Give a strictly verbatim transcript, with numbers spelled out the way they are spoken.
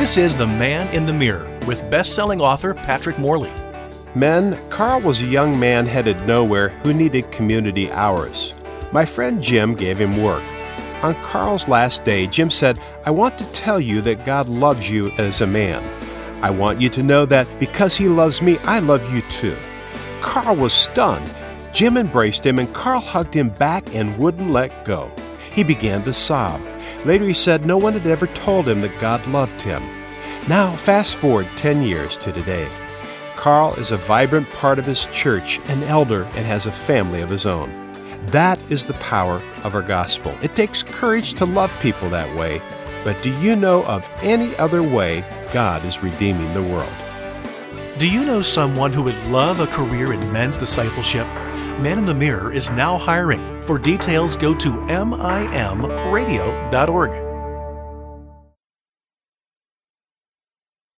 This is The Man in the Mirror with best-selling author Patrick Morley. Men, Carl was a young man headed nowhere who needed community hours. My friend Jim gave him work. On Carl's last day, Jim said, "I want to tell you that God loves you as a man. I want you to know that because He loves me, I love you too." Carl was stunned. Jim embraced him and Carl hugged him back and wouldn't let go. He began to sob. Later he said no one had ever told him that God loved him. Now fast forward ten years to today. Carl is a vibrant part of his church, an elder, and has a family of his own. That is the power of our gospel. It takes courage to love people that way, but do you know of any other way God is redeeming the world? Do you know someone who would love a career in men's discipleship? Man in the Mirror is now hiring. For details, go to M I M radio dot org.